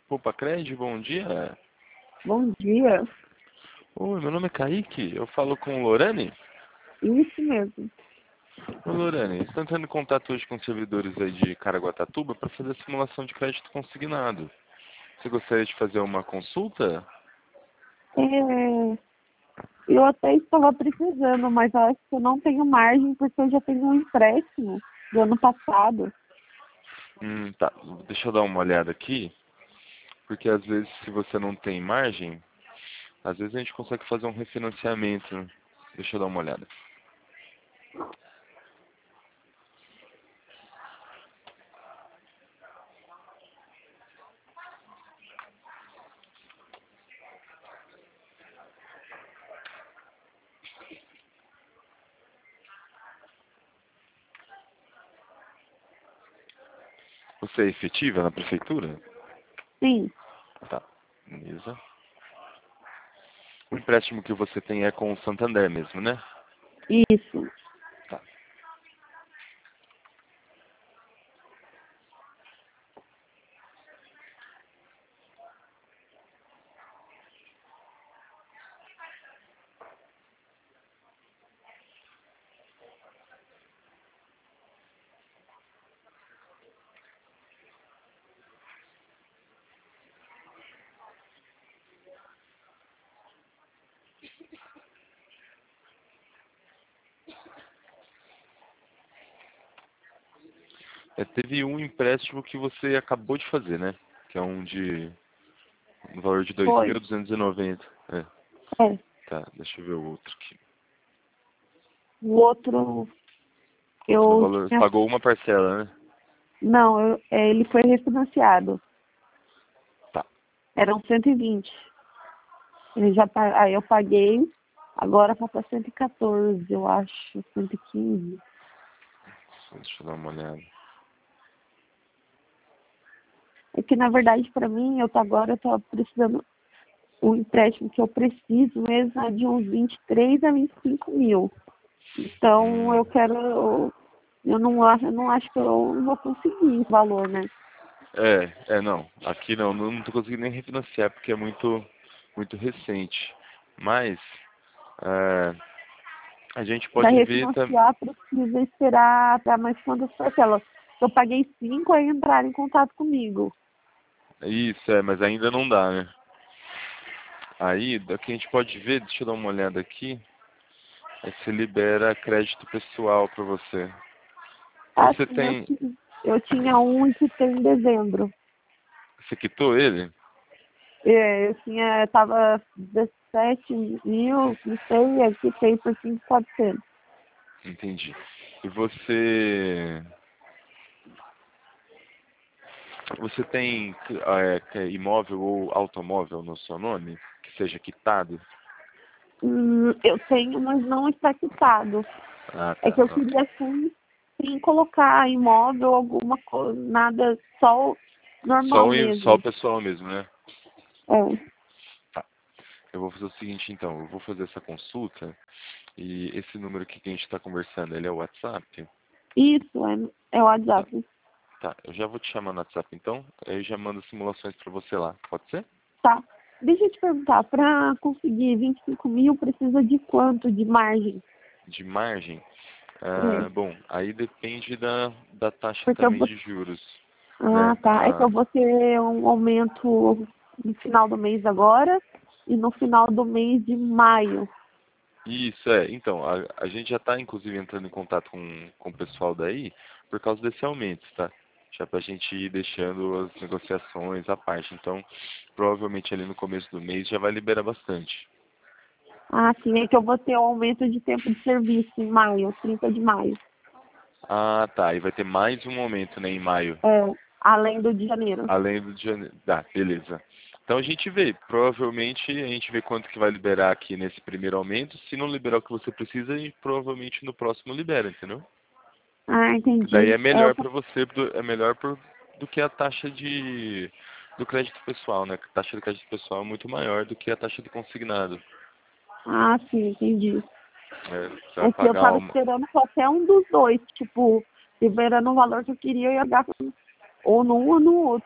Poupa bom dia. Bom dia. Oi, meu nome é Kaique, eu falo com Lorane. Isso mesmo. Oi, Lorane, estou entrando em contato hoje com os servidores aí de Caraguatatuba para fazer a simulação de crédito consignado. Você gostaria de fazer uma consulta? É, eu até estava precisando, mas eu acho que eu não tenho margem porque eu já tenho um empréstimo do ano passado. Tá, deixa eu dar uma olhada aqui, porque às vezes se você não tem margem, às vezes a gente consegue fazer um refinanciamento, né? Deixa eu dar uma olhada. Você é efetiva na prefeitura? Sim, Tá, beleza. O empréstimo que você tem é com o Santander mesmo, né? isso. Tá. Teve um empréstimo que você acabou de fazer, né? Que é no valor de Foi. 2.290. É, É. tá, deixa eu ver o outro aqui. O outro, Outro eu valor, você tinha... pagou uma parcela, né? Não, ele foi refinanciado. Tá, Eram 120. Aí eu paguei, agora falta 114, eu acho, 115. deixa eu dar uma olhada. É que, na verdade, para mim, agora eu tô precisando, o empréstimo que eu preciso mesmo é de uns 23 a 25 mil. Então, Hum, eu não acho que eu vou conseguir esse valor, né? não. Aqui não tô conseguindo nem refinanciar porque é muito recente. Mas, é, a gente Para pode ver também. refinanciar, precisa esperar até mais quantas parcelas. Eu paguei 5, aí entraram em contato comigo. Isso, mas ainda não dá, né? Aí, daqui a gente pode ver, deixa eu dar uma olhada aqui. Aí você libera crédito pessoal para você. Você Assim, tem. eu tinha um que tem em dezembro. Você quitou ele? Tava 17 mil, não sei, aqui tem por 5.400. Entendi. E você. Você tem imóvel ou automóvel no seu nome? Que seja quitado? Eu tenho, mas não está quitado. Ah, É tá. que eu Ok. queria sem colocar imóvel, alguma coisa, nada, só o normal Só o mesmo. pessoal mesmo, né? É. Tá. Eu vou fazer o seguinte então, eu vou fazer essa consulta e esse número aqui que a gente está conversando, ele é o WhatsApp? Isso, é o Tá. WhatsApp. Tá, eu já vou te chamar no WhatsApp então, aí eu já mando simulações para você lá, pode ser? Tá. Deixa eu te perguntar, para conseguir 25 mil, precisa de quanto de margem? De margem? É. Bom, aí depende da taxa Porque eu também vou... de juros, Ah, né? tá. É que eu vou ter um aumento no final do mês agora e no final do mês de maio. Isso, então, a gente já está inclusive entrando em contato com o pessoal daí por causa desse aumento, tá? Já para a gente ir deixando as negociações à parte. Então, provavelmente ali no começo do mês já vai liberar bastante. Ah, sim, é que eu vou ter um aumento de tempo de serviço em maio, 30 de maio. Ah, tá. E vai ter mais um aumento, né, em maio. É, além do de janeiro. Além do de janeiro. Tá, beleza. Então a gente vê, provavelmente a gente vê quanto que vai liberar aqui nesse primeiro aumento. Se não liberar o que você precisa, a gente provavelmente no próximo libera, entendeu? Ah, Que daí entendi. é melhor para você, é melhor do que a taxa do crédito pessoal, né? A taxa de crédito pessoal é muito maior do que a taxa de consignado. Ah, sim, entendi. Você vai É que eu pagar tava uma. esperando qualquer um dos dois, tipo, liberando o valor que eu queria, eu ia dar ou num ou no outro.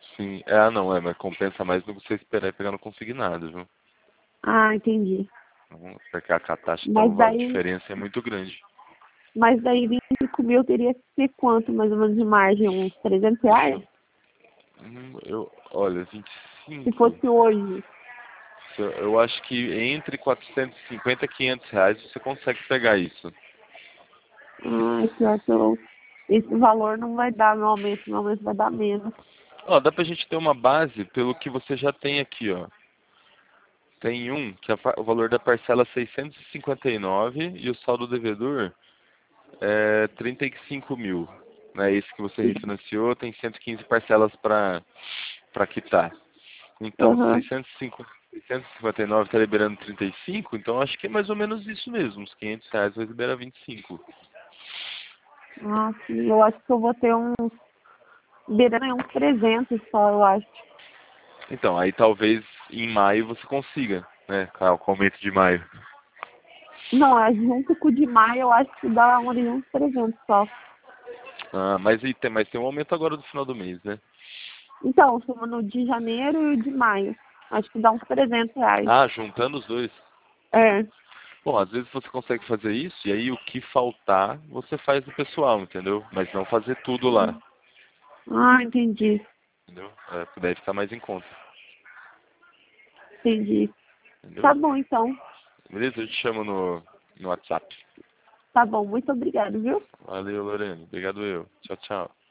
Sim, não, mas compensa mais do que você esperar e pegar no consignado, viu? Ah, entendi. Porque a taxa, Mas a daí, diferença é muito grande. mas daí 25 mil teria que ser quanto, mais ou menos, de margem? Uns 300 Deixa reais? olha, Se 25. fosse hoje. Eu acho que entre 450 e 500 reais você consegue pegar isso. Ah, pior que esse valor não vai dar meu aumento vai dar menos. Ó, dá pra gente ter uma base pelo que você já tem aqui, ó. Tem um que o valor da parcela é 659 e o saldo devedor é 35 mil. Né? Esse que você refinanciou tem 115 parcelas para quitar. Então, Aham. 659 está liberando 35, então acho que é mais ou menos isso mesmo. Uns 500 reais vai liberar 25. Ah, sim, eu acho que eu vou ter beirando aí uns 300 só, eu acho. Então, aí talvez em maio você consiga, né? Com o aumento de maio. Não, junto com o de maio, eu acho que dá uns 300 só. Ah, mas tem um aumento agora do final do mês, né? Então, somando o de janeiro e o de maio. Acho que dá uns 300 reais. Ah, juntando os dois. É. Bom, às vezes você consegue fazer isso e aí o que faltar você faz do pessoal, entendeu? Mas não fazer tudo lá, Ah, entendi. entendeu? Daí ficar mais em conta, Entendi. entendeu? Tá bom, então. Beleza? Eu te chamo no WhatsApp. Tá bom, muito obrigado, viu? Valeu, Lorena. Obrigado eu. Tchau, tchau.